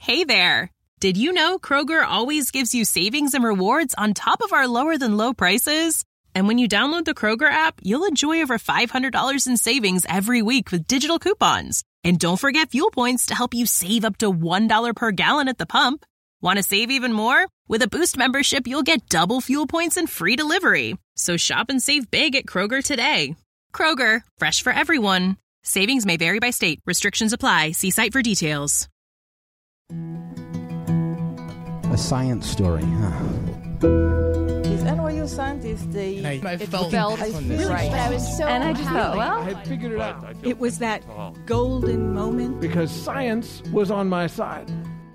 Hey there! Did you know Kroger always gives you savings and rewards on top of our lower-than-low prices? And when you download the Kroger app, you'll enjoy over $500 in savings every week with digital coupons. And don't forget fuel points to help you save up to $1 per gallon at the pump. Want to save even more? With a Boost membership, you'll get double fuel points and free delivery. So shop and save big at Kroger today. Kroger, fresh for everyone. Savings may vary by state. Restrictions apply. See site for details. A science story, huh? These NYU scientists, I felt right. But I was so And I just thought, well, I had figured it out. It was that golden moment. Because science was on my side.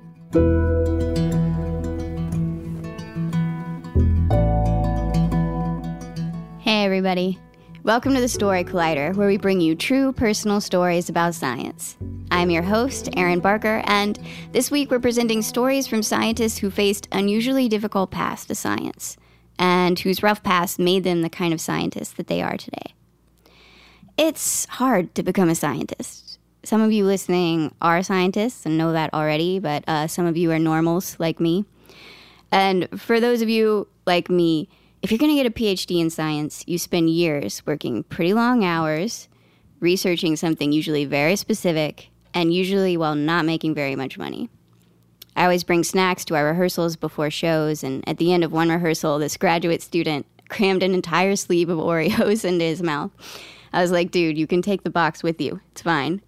Hey everybody. Welcome to the Story Collider, where we bring you true personal stories about science. I'm your host, Erin Barker, and this week we're presenting stories from scientists who faced unusually difficult paths to science, and whose rough paths made them the kind of scientists that they are today. It's hard to become a scientist. Some of you listening are scientists and know that already, but some of you are normals like me. And for those of you like me, if you're going to get a PhD in science, you spend years working pretty long hours, researching something usually very specific, and usually while not making very much money. I always bring snacks to our rehearsals before shows, and at the end of one rehearsal, this graduate student crammed an entire sleeve of Oreos into his mouth. I was like, dude, you can take the box with you. It's fine.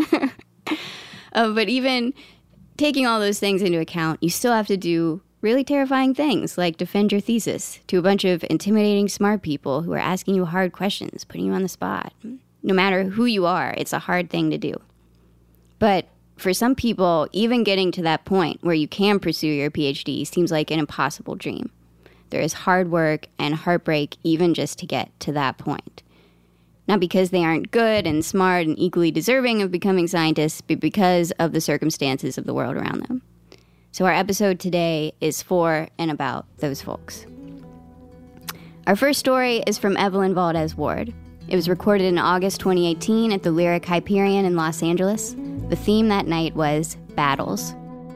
But even taking all those things into account, you still have to do really terrifying things like defend your thesis to a bunch of intimidating smart people who are asking you hard questions, putting you on the spot. No matter who you are, it's a hard thing to do. But for some people, even getting to that point where you can pursue your PhD seems like an impossible dream. There is hard work and heartbreak even just to get to that point. Not because they aren't good and smart and equally deserving of becoming scientists, but because of the circumstances of the world around them. So our episode today is for and about those folks. Our first story is from Evelyn Valdez Ward. It was recorded in August 2018 at the Lyric Hyperion in Los Angeles. The theme that night was battles.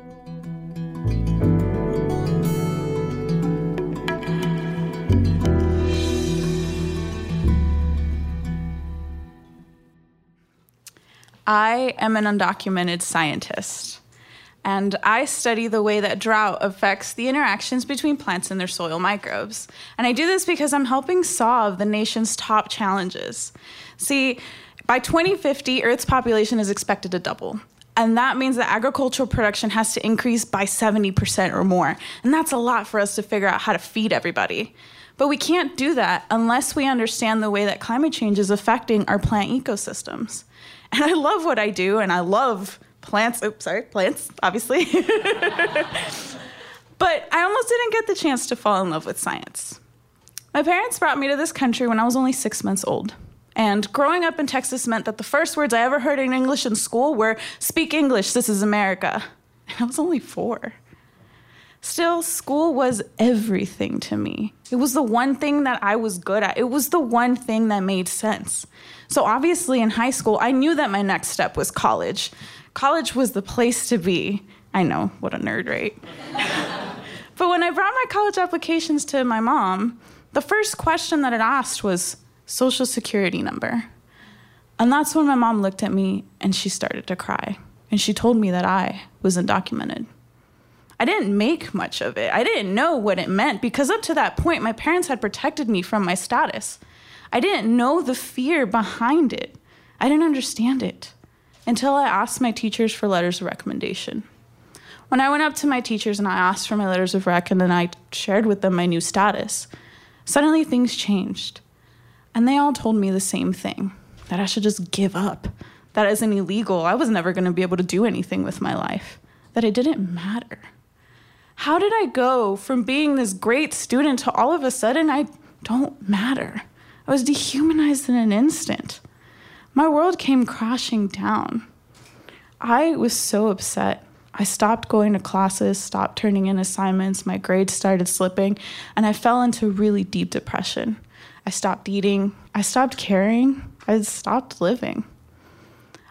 I am an undocumented scientist, and I study the way that drought affects the interactions between plants and their soil microbes. And I do this because I'm helping solve the nation's top challenges. See, by 2050, Earth's population is expected to double. And that means that agricultural production has to increase by 70% or more. And that's a lot for us to figure out how to feed everybody. But we can't do that unless we understand the way that climate change is affecting our plant ecosystems. And I love what I do, and I love plants, obviously. But I almost didn't get the chance to fall in love with science. My parents brought me to this country when I was only 6 months old. And growing up in Texas meant that the first words I ever heard in English in school were, "Speak English, this is America." And I was only 4. Still, school was everything to me. It was the one thing that I was good at. It was the one thing that made sense. So obviously in high school, I knew that my next step was college. College was the place to be. I know, what a nerd, right? But when I brought my college applications to my mom, the first question that it asked was Social Security number. And that's when my mom looked at me and she started to cry. And she told me that I was undocumented. I didn't make much of it. I didn't know what it meant because up to that point, my parents had protected me from my status. I didn't know the fear behind it. I didn't understand it until I asked my teachers for letters of recommendation. When I went up to my teachers and I asked for my letters of rec and then I shared with them my new status, suddenly things changed. And they all told me the same thing, that I should just give up, that isn't illegal. I was never going to be able to do anything with my life, that it didn't matter. How did I go from being this great student to all of a sudden I don't matter? I was dehumanized in an instant. My world came crashing down. I was so upset. I stopped going to classes, stopped turning in assignments, my grades started slipping, and I fell into really deep depression. I stopped eating, I stopped caring, I stopped living.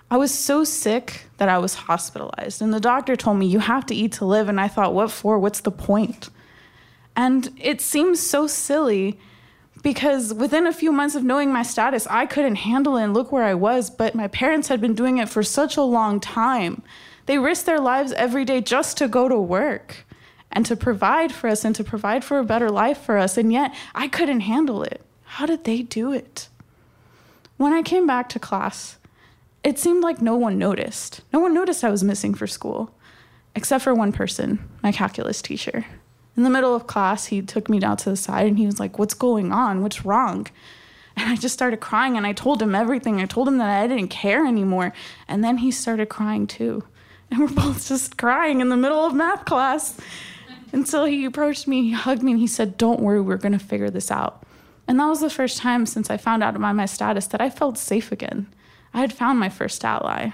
I was so sick that I was hospitalized, and the doctor told me, you have to eat to live, and I thought, what for? What's the point? And it seems so silly because within a few months of knowing my status, I couldn't handle it and look where I was, but my parents had been doing it for such a long time. They risked their lives every day just to go to work and to provide for us and to provide for a better life for us, and yet I couldn't handle it. How did they do it? When I came back to class, it seemed like no one noticed. No one noticed I was missing for school, except for one person, my calculus teacher. In the middle of class, he took me down to the side and he was like, what's going on? What's wrong? And I just started crying and I told him everything. I told him that I didn't care anymore. And then he started crying too. And we're both just crying in the middle of math class until he approached me, he hugged me, and he said, don't worry, we're going to figure this out. And that was the first time since I found out about my status that I felt safe again. I had found my first ally.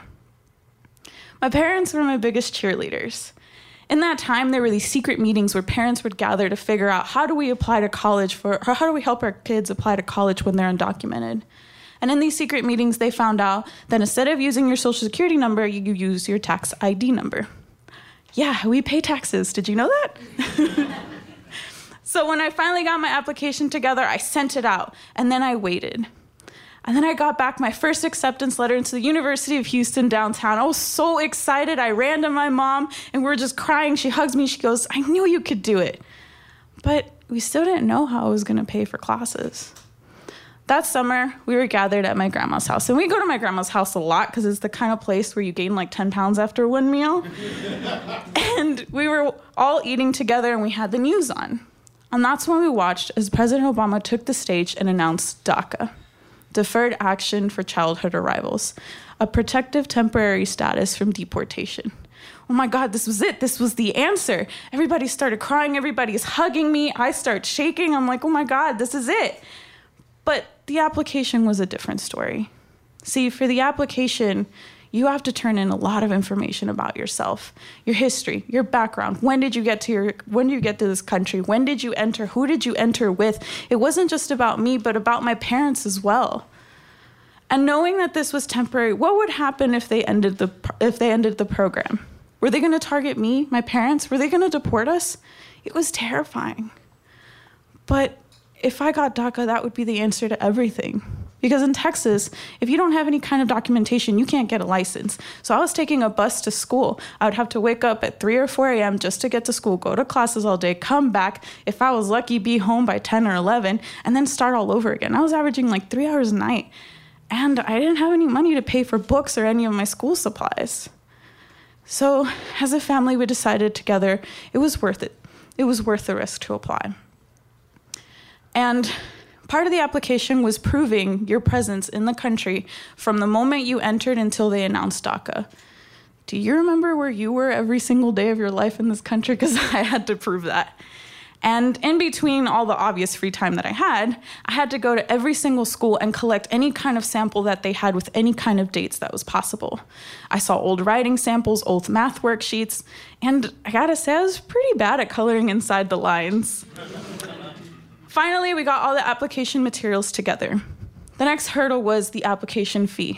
My parents were my biggest cheerleaders. In that time, there were these secret meetings where parents would gather to figure out how do we apply to college or how do we help our kids apply to college when they're undocumented. And in these secret meetings, they found out that instead of using your social security number, you use your tax ID number. Yeah, we pay taxes. Did you know that? So when I finally got my application together, I sent it out, and then I waited. And then I got back my first acceptance letter into the University of Houston downtown. I was so excited. I ran to my mom, and we were just crying. She hugs me. She goes, I knew you could do it. But we still didn't know how I was going to pay for classes. That summer, we were gathered at my grandma's house. And we go to my grandma's house a lot because it's the kind of place where you gain like 10 pounds after one meal. And we were all eating together, and we had the news on. And that's when we watched as President Obama took the stage and announced DACA, Deferred Action for Childhood Arrivals, a protective temporary status from deportation. Oh my God, this was it. This was the answer. Everybody started crying. Everybody's hugging me. I start shaking. I'm like, oh my God, this is it. But the application was a different story. See, for the application, you have to turn in a lot of information about yourself, your history, your background. When did you get to this country? When did you enter? Who did you enter with? It wasn't just about me, but about my parents as well. And knowing that this was temporary, what would happen if they ended the program? Were they going to target me, my parents? Were they going to deport us? It was terrifying. But if I got DACA, that would be the answer to everything. Because in Texas, if you don't have any kind of documentation, you can't get a license. So I was taking a bus to school. I would have to wake up at 3 or 4 a.m. just to get to school, go to classes all day, come back. If I was lucky, be home by 10 or 11, and then start all over again. I was averaging like 3 hours a night. And I didn't have any money to pay for books or any of my school supplies. So as a family, we decided together it was worth it. It was worth the risk to apply. And part of the application was proving your presence in the country from the moment you entered until they announced DACA. Do you remember where you were every single day of your life in this country? Because I had to prove that. And in between all the obvious free time that I had to go to every single school and collect any kind of sample that they had with any kind of dates that was possible. I saw old writing samples, old math worksheets, and I gotta say, I was pretty bad at coloring inside the lines. Finally, we got all the application materials together. The next hurdle was the application fee,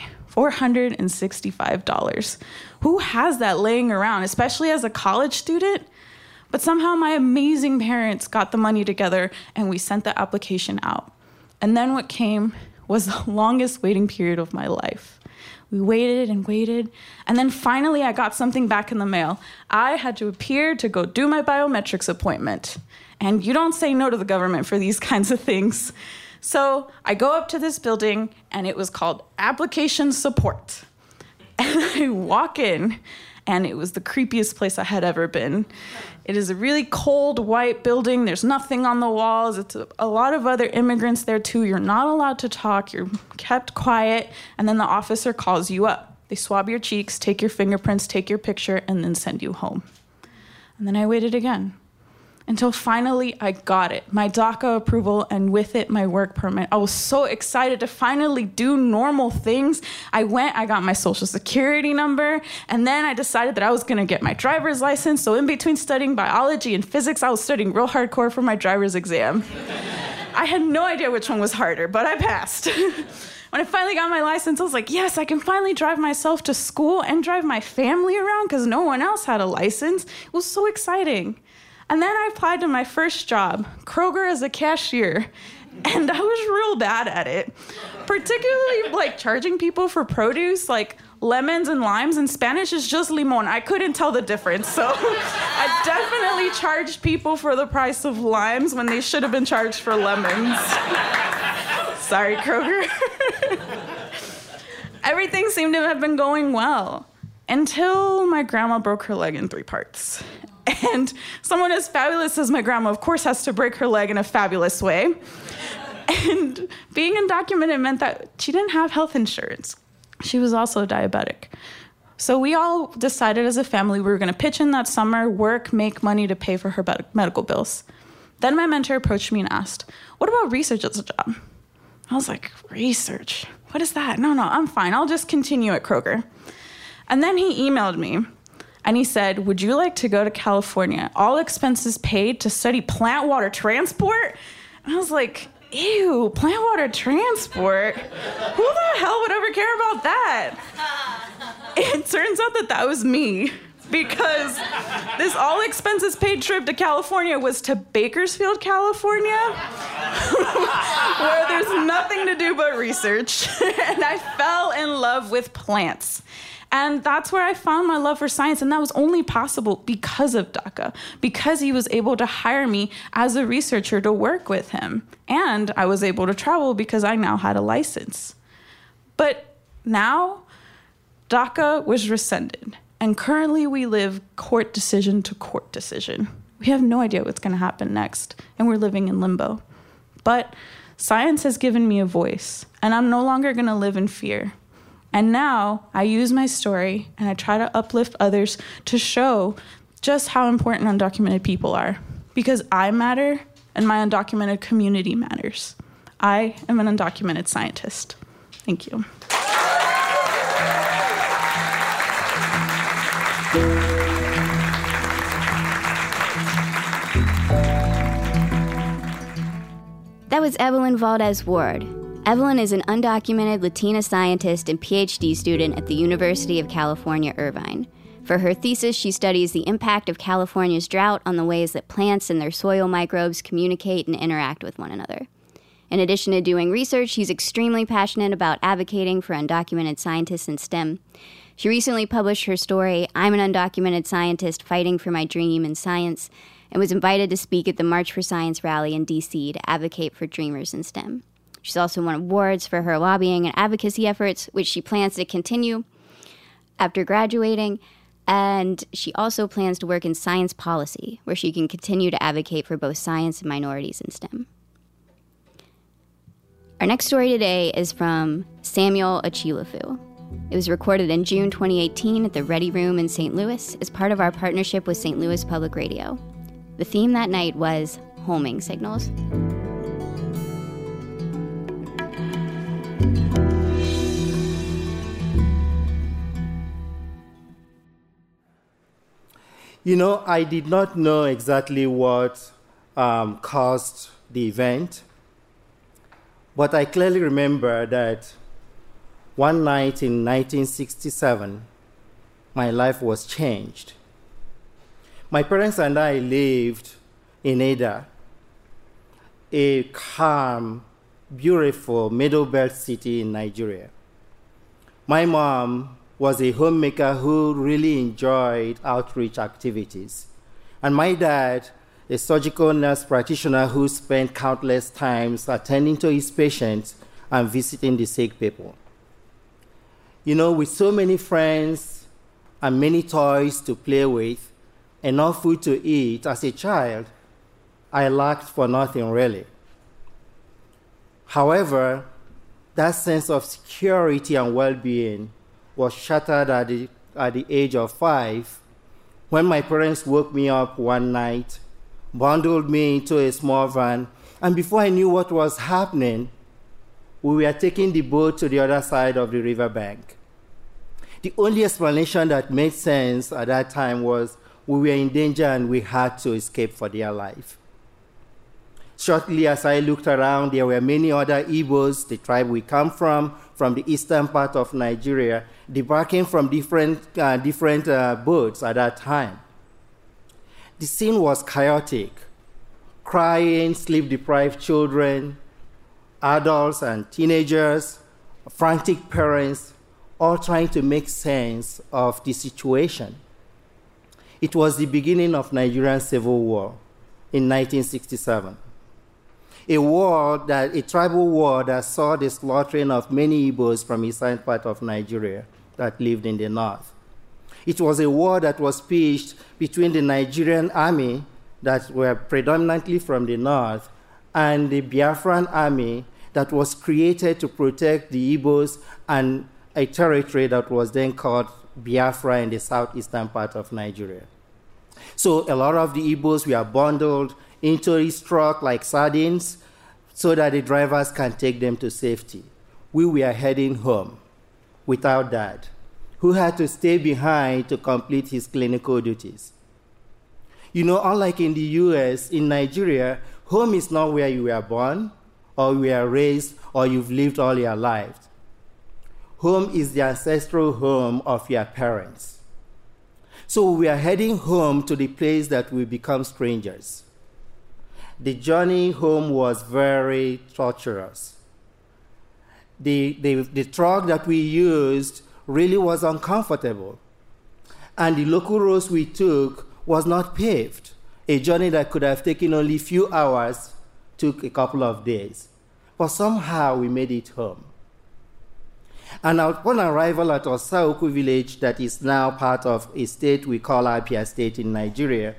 $465. Who has that laying around, especially as a college student? But somehow my amazing parents got the money together and we sent the application out. And then what came was the longest waiting period of my life. We waited and waited, and then finally I got something back in the mail. I had to appear to go do my biometrics appointment. And you don't say no to the government for these kinds of things. So I go up to this building, and it was called Application Support. And I walk in, and it was the creepiest place I had ever been. It is a really cold, white building. There's nothing on the walls. It's a lot of other immigrants there, too. You're not allowed to talk. You're kept quiet. And then the officer calls you up. They swab your cheeks, take your fingerprints, take your picture, and then send you home. And then I waited again until finally I got it, my DACA approval, and with it, my work permit. I was so excited to finally do normal things. I got my social security number, and then I decided that I was gonna get my driver's license. So in between studying biology and physics, I was studying real hardcore for my driver's exam. I had no idea which one was harder, but I passed. when I finally got my license, I was like, yes, I can finally drive myself to school and drive my family around because no one else had a license. It was so exciting. And then I applied to my first job, Kroger as a cashier, and I was real bad at it, particularly like charging people for produce, like lemons and limes. In Spanish is just limon. I couldn't tell the difference. So I definitely charged people for the price of limes when they should have been charged for lemons. Sorry, Kroger. Everything seemed to have been going well until my grandma broke her leg in 3 parts. And someone as fabulous as my grandma, of course, has to break her leg in a fabulous way. And being undocumented meant that she didn't have health insurance. She was also diabetic. So we all decided as a family we were going to pitch in that summer, work, make money to pay for her medical bills. Then my mentor approached me and asked, what about research as a job? I was like, research? What is that? No, I'm fine. I'll just continue at Kroger. And then he emailed me and he said, would you like to go to California, all expenses paid, to study plant water transport? And I was like, ew, plant water transport? Who the hell would ever care about that? It turns out that was me, because this all expenses paid trip to California was to Bakersfield, California, where there's nothing to do but research. And I fell in love with plants. And that's where I found my love for science. And that was only possible because of DACA, because he was able to hire me as a researcher to work with him. And I was able to travel because I now had a license. But now, DACA was rescinded. And currently we live court decision to court decision. We have no idea what's going to happen next. And we're living in limbo. But science has given me a voice. And I'm no longer going to live in fear. And now I use my story and I try to uplift others to show just how important undocumented people are. Because I matter and my undocumented community matters. I am an undocumented scientist. Thank you. That was Evelyn Valdez Ward. Evelyn is an undocumented Latina scientist and PhD student at the University of California, Irvine. For her thesis, she studies the impact of California's drought on the ways that plants and their soil microbes communicate and interact with one another. In addition to doing research, she's extremely passionate about advocating for undocumented scientists in STEM. She recently published her story, I'm an Undocumented Scientist Fighting for My Dream in Science, and was invited to speak at the March for Science rally in D.C. to advocate for dreamers in STEM. She's also won awards for her lobbying and advocacy efforts, which she plans to continue after graduating. And she also plans to work in science policy, where she can continue to advocate for both science and minorities in STEM. Our next story today is from Samuel Achilafu. It was recorded in June 2018 at the Ready Room in St. Louis as part of our partnership with St. Louis Public Radio. The theme that night was homing signals. You know, I did not know exactly what caused the event, but I clearly remember that one night in 1967, my life was changed. My parents and I lived in Ada, a calm, beautiful Middle Belt city in Nigeria. My mom was a homemaker who really enjoyed outreach activities. And my dad, a surgical nurse practitioner who spent countless times attending to his patients and visiting the sick people. You know, with so many friends and many toys to play with, enough food to eat as a child, I lacked for nothing really. However, that sense of security and well-being was shattered at the age of 5 when my parents woke me up one night, bundled me into a small van, and before I knew what was happening, we were taking the boat to the other side of the riverbank. The only explanation that made sense at that time was we were in danger and we had to escape for dear life. Shortly as I looked around, there were many other Igbos, the tribe we come from the eastern part of Nigeria, debarking from different boats at that time. The scene was chaotic. Crying, sleep-deprived children, adults and teenagers, frantic parents, all trying to make sense of the situation. It was the beginning of Nigerian Civil War in 1967. A tribal war that saw the slaughtering of many Igbos from the eastern part of Nigeria that lived in the north. It was a war that was pitched between the Nigerian army that were predominantly from the north and the Biafran army that was created to protect the Igbos and a territory that was then called Biafra in the southeastern part of Nigeria. So a lot of the Igbos were bundled into this truck like sardines so that the drivers can take them to safety. We were heading home without Dad, who had to stay behind to complete his clinical duties. You know, unlike in the US, in Nigeria, home is not where you were born or you were raised or you've lived all your life. Home is the ancestral home of your parents. So we are heading home to the place that we become strangers. The journey home was very torturous. The truck that we used really was uncomfortable. And the local roads we took was not paved. A journey that could have taken only a few hours took a couple of days. But somehow we made it home. And upon arrival at Osaoku village, that is now part of a state we call Abia State in Nigeria,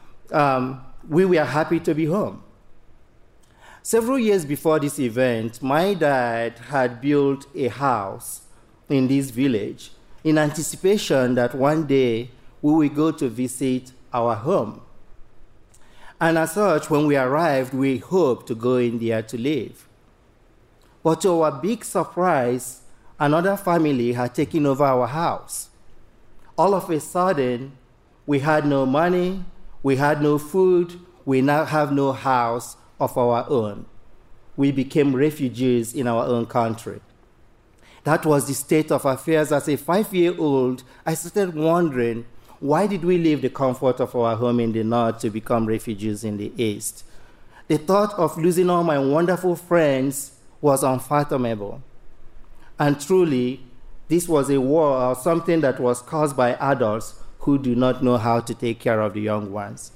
we were happy to be home. Several years before this event, my dad had built a house in this village in anticipation that one day we will go to visit our home. And as such, when we arrived, we hoped to go in there to live. But to our big surprise, another family had taken over our house. All of a sudden, we had no money, we had no food, we now have no house of our own. We became refugees in our own country. That was the state of affairs. As a 5-year-old, I started wondering, why did we leave the comfort of our home in the north to become refugees in the east? The thought of losing all my wonderful friends was unfathomable. And truly, this was a war or something that was caused by adults who do not know how to take care of the young ones.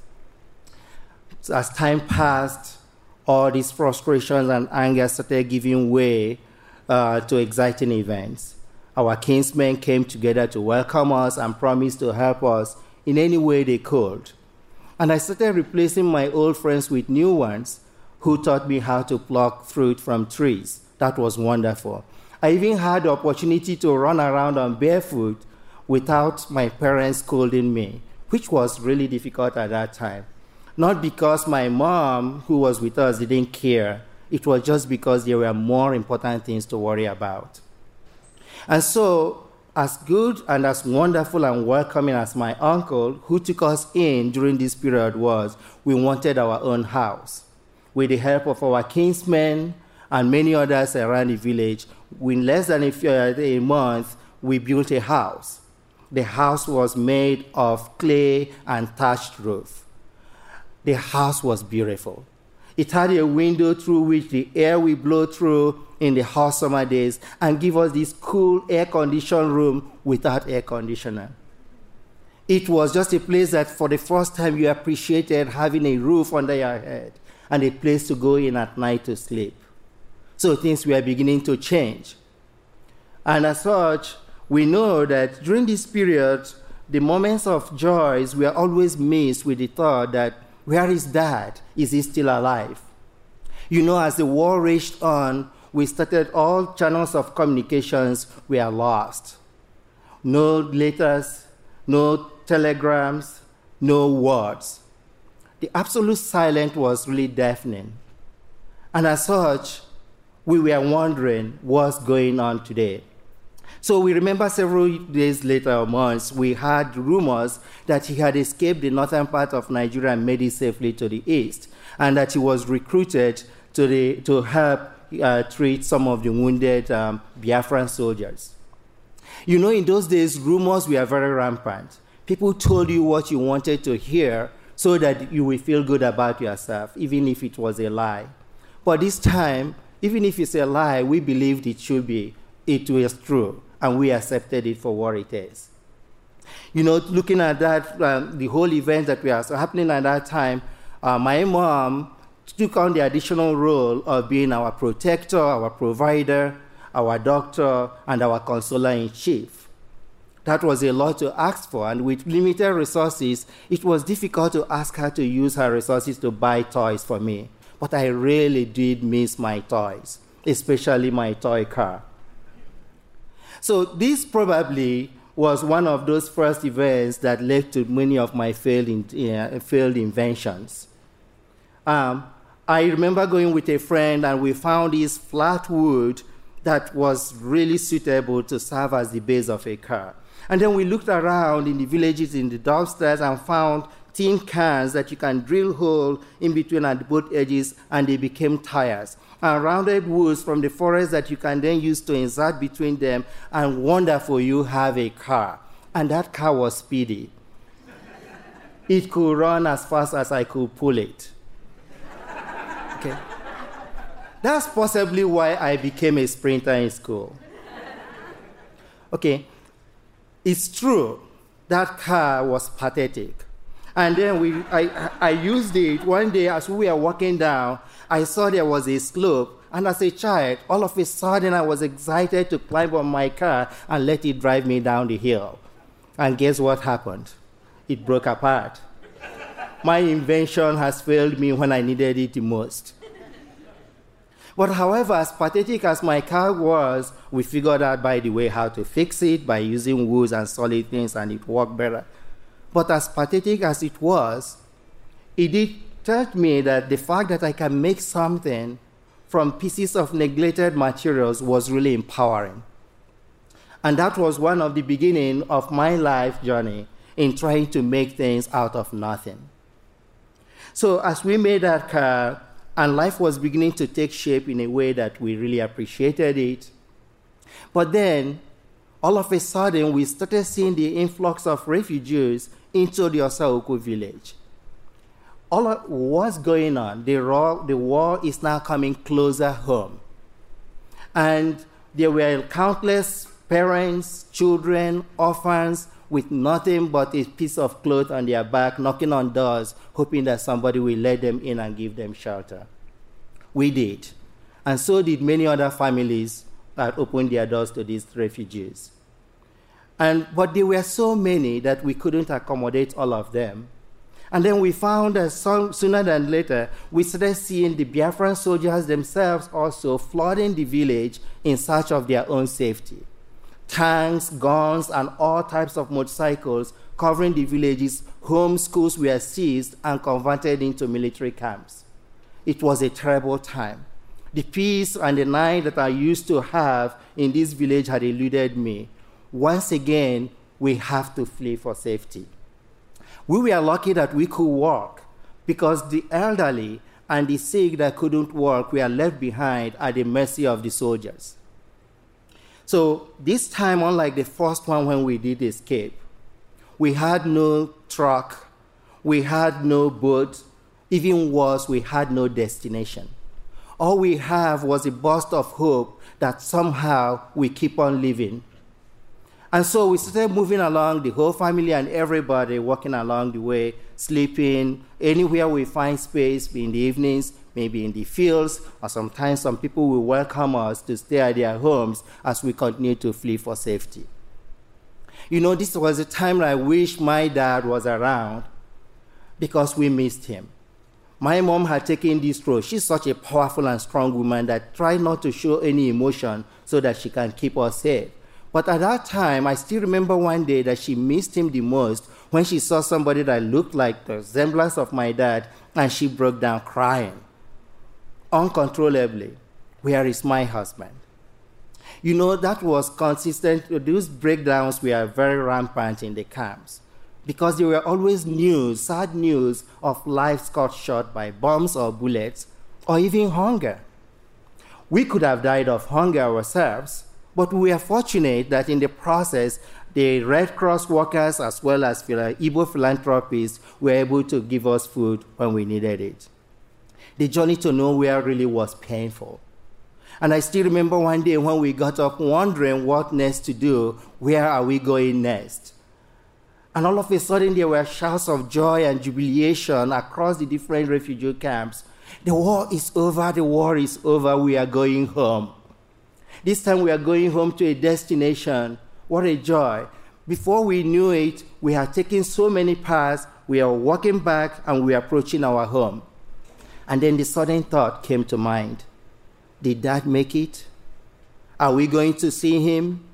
So as time passed, all these frustrations and anger started giving way to exciting events. Our kinsmen came together to welcome us and promised to help us in any way they could. And I started replacing my old friends with new ones who taught me how to pluck fruit from trees. That was wonderful. I even had the opportunity to run around on barefoot without my parents scolding me, which was really difficult at that time. Not because my mom, who was with us, didn't care. It was just because there were more important things to worry about. And so, as good and as wonderful and welcoming as my uncle, who took us in during this period was, we wanted our own house. With the help of our kinsmen and many others around the village, in less than a month, we built a house. The house was made of clay and thatched roof. The house was beautiful. It had a window through which the air will blow through in the hot summer days and give us this cool air-conditioned room without air conditioner. It was just a place that for the first time you appreciated having a roof under your head and a place to go in at night to sleep. So things were beginning to change. And as such, we know that during this period, the moments of joys were always mixed with the thought that, where is Dad? Is he still alive? You know, as the war raged on, we started all channels of communications were lost. No letters, no telegrams, no words. The absolute silence was really deafening. And as such, we were wondering what's going on today. So we remember several days later or months, we had rumors that he had escaped the northern part of Nigeria and made it safely to the east, and that he was recruited to help treat some of the wounded Biafran soldiers. You know, in those days, rumors were very rampant. People told you what you wanted to hear so that you will feel good about yourself, even if it was a lie. But this time, even if it's a lie, we believed it was true, and we accepted it for what it is. You know, looking at that, the whole event that was happening at that time, my mom took on the additional role of being our protector, our provider, our doctor, and our consoler-in-chief. That was a lot to ask for, and with limited resources, it was difficult to ask her to use her resources to buy toys for me. But I really did miss my toys, especially my toy car. So this probably was one of those first events that led to many of my failed inventions. I remember going with a friend, and we found this flat wood that was really suitable to serve as the base of a car. And then we looked around in the villages, in the dumpsters, and found tin cans that you can drill hole in between at both edges, and they became tires. And rounded woods from the forest that you can then use to insert between them, and wonderful, you have a car. And that car was speedy. It could run as fast as I could pull it. Okay. That's possibly why I became a sprinter in school. Okay. It's true, that car was pathetic. And then I used it one day as we were walking down. I saw there was a slope, and as a child, all of a sudden I was excited to climb on my car and let it drive me down the hill. And guess what happened? It broke apart. My invention has failed me when I needed it the most. But however, as pathetic as my car was, we figured out, by the way, how to fix it by using woods and solid things, and it worked better. But as pathetic as it was, it did tell me that the fact that I can make something from pieces of neglected materials was really empowering. And that was one of the beginning of my life journey in trying to make things out of nothing. So as we made that car, and life was beginning to take shape in a way that we really appreciated it. But then, all of a sudden, we started seeing the influx of refugees into the Osaoku village. What's going on? The war is now coming closer home. And there were countless parents, children, orphans, with nothing but a piece of cloth on their back, knocking on doors, hoping that somebody will let them in and give them shelter. We did. And so did many other families that opened their doors to these refugees. But there were so many that we couldn't accommodate all of them. And then we found that sooner than later, we started seeing the Biafran soldiers themselves also flooding the village in search of their own safety. Tanks, guns, and all types of motorcycles covering the villages. Home schools were seized and converted into military camps. It was a terrible time. The peace and the night that I used to have in this village had eluded me. Once again, we have to flee for safety. We were lucky that we could walk, because the elderly and the sick that couldn't walk were left behind at the mercy of the soldiers. So this time, unlike the first one when we did escape, we had no truck, we had no boat, even worse, we had no destination. All we have was a burst of hope that somehow we keep on living. And so we started moving along, the whole family and everybody walking along the way, sleeping anywhere we find space in the evenings, maybe in the fields, or sometimes some people will welcome us to stay at their homes as we continue to flee for safety. You know, this was a time that I wish my dad was around, because we missed him. My mom had taken this role. She's such a powerful and strong woman that tried not to show any emotion so that she can keep us safe. But at that time, I still remember one day that she missed him the most when she saw somebody that looked like the resemblance of my dad, and she broke down crying uncontrollably. Where is my husband? You know, that was consistent. Those breakdowns were very rampant in the camps because there were always news, sad news of lives cut short by bombs or bullets or even hunger. We could have died of hunger ourselves, but we are fortunate that in the process, the Red Cross workers as well as Igbo philanthropists were able to give us food when we needed it. The journey to nowhere really was painful. And I still remember one day when we got up wondering what next to do, where are we going next? And all of a sudden there were shouts of joy and jubilation across the different refugee camps. The war is over, we are going home. This time we are going home to a destination. What a joy. Before we knew it, we had taken so many paths, we are walking back and we are approaching our home. And then the sudden thought came to mind. Did Dad make it? Are we going to see him?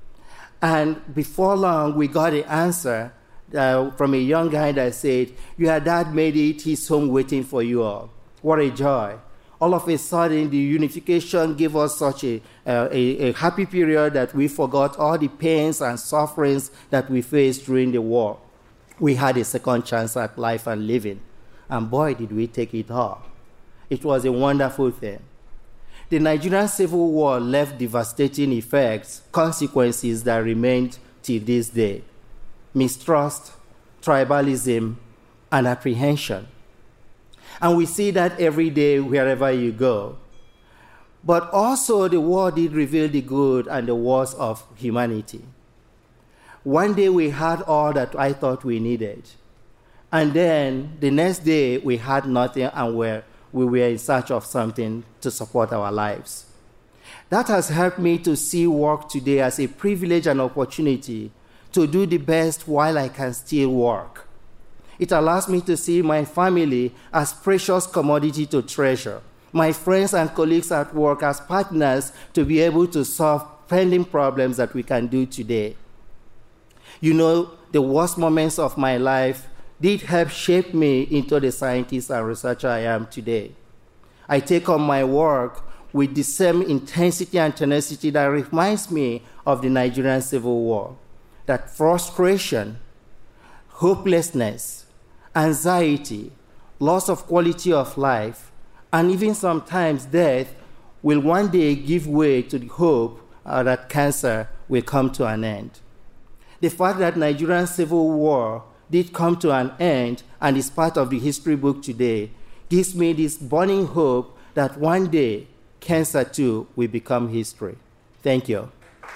And before long, we got an answer from a young guy that said, your dad made it, he's home waiting for you all. What a joy. All of a sudden, the unification gave us such a happy period that we forgot all the pains and sufferings that we faced during the war. We had a second chance at life and living. And boy, did we take it all. It was a wonderful thing. The Nigerian Civil War left devastating effects, consequences that remained till this day. Mistrust, tribalism, and apprehension. And we see that every day wherever you go. But also the war did reveal the good and the worst of humanity. One day we had all that I thought we needed. And then the next day we had nothing and we were in search of something to support our lives. That has helped me to see work today as a privilege and opportunity to do the best while I can still work. It allows me to see my family as precious commodity to treasure, my friends and colleagues at work as partners to be able to solve pending problems that we can do today. You know, the worst moments of my life did help shape me into the scientist and researcher I am today. I take on my work with the same intensity and tenacity that reminds me of the Nigerian Civil War, that frustration, hopelessness, anxiety, loss of quality of life, and even sometimes death will one day give way to the hope that cancer will come to an end. The fact that Nigerian Civil War did come to an end and is part of the history book today gives me this burning hope that one day cancer too will become history. Thank you.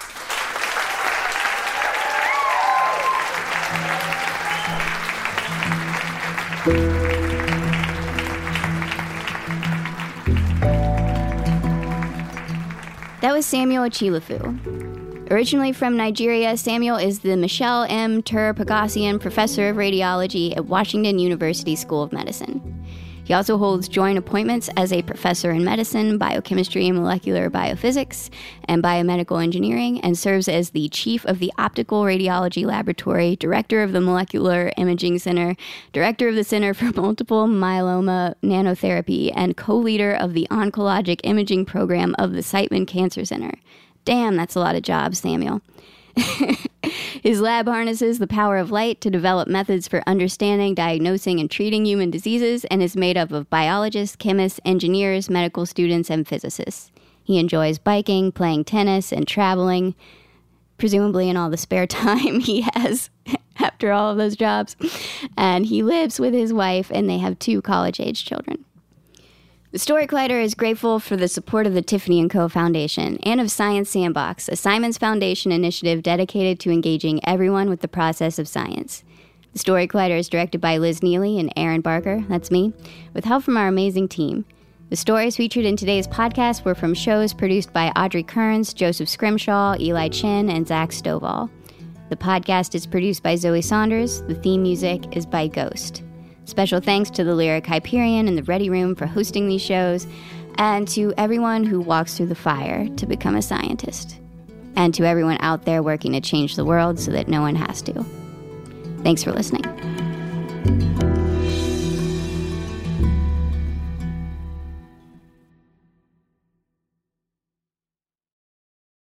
That was Samuel Achilafu. Originally from Nigeria, Samuel is the Michelle M. Tur-Pagasian Professor of Radiology at Washington University School of Medicine. He also holds joint appointments as a professor in medicine, biochemistry and molecular biophysics, and biomedical engineering, and serves as the chief of the Optical Radiology Laboratory, director of the Molecular Imaging Center, director of the Center for Multiple Myeloma Nanotherapy, and co-leader of the Oncologic Imaging Program of the Siteman Cancer Center. Damn, that's a lot of jobs, Samuel. His lab harnesses the power of light to develop methods for understanding, diagnosing, and treating human diseases, and is made up of biologists, chemists, engineers, medical students, and physicists. He enjoys biking, playing tennis, and traveling, presumably in all the spare time he has after all of those jobs. And he lives with his wife, and they have 2 college-age children. The Story Collider is grateful for the support of the Tiffany & Co. Foundation and of Science Sandbox, a Simons Foundation initiative dedicated to engaging everyone with the process of science. The Story Collider is directed by Liz Neely and Aaron Barker, that's me, with help from our amazing team. The stories featured in today's podcast were from shows produced by Audrey Kearns, Joseph Scrimshaw, Eli Chin, and Zach Stovall. The podcast is produced by Zoe Saunders. The theme music is by Ghost. Special thanks to the Lyric Hyperion and the Ready Room for hosting these shows, and to everyone who walks through the fire to become a scientist, and to everyone out there working to change the world so that no one has to. Thanks for listening.